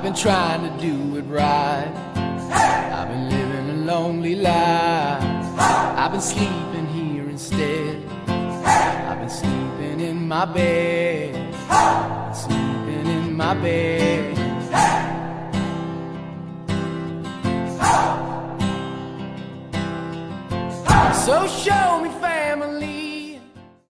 been trying to do it right. I've been living a lonely life. I've been sleeping here instead. I've been sleeping in my bed. Sleeping in my bed. So show